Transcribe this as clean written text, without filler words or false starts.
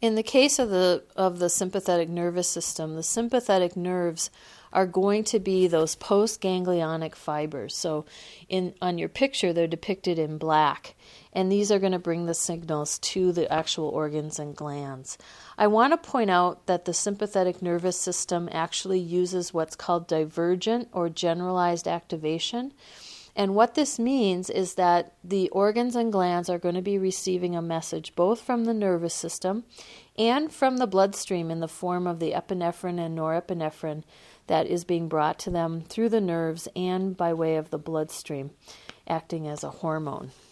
In the case of the sympathetic nervous system, the sympathetic nerves are going to be those postganglionic fibers. So on your picture, they're depicted in black, and these are going to bring the signals to the actual organs and glands. I want to point out that the sympathetic nervous system actually uses what's called divergent or generalized activation. And what this means is that the organs and glands are going to be receiving a message both from the nervous system and from the bloodstream in the form of the epinephrine and norepinephrine that is being brought to them through the nerves and by way of the bloodstream, acting as a hormone.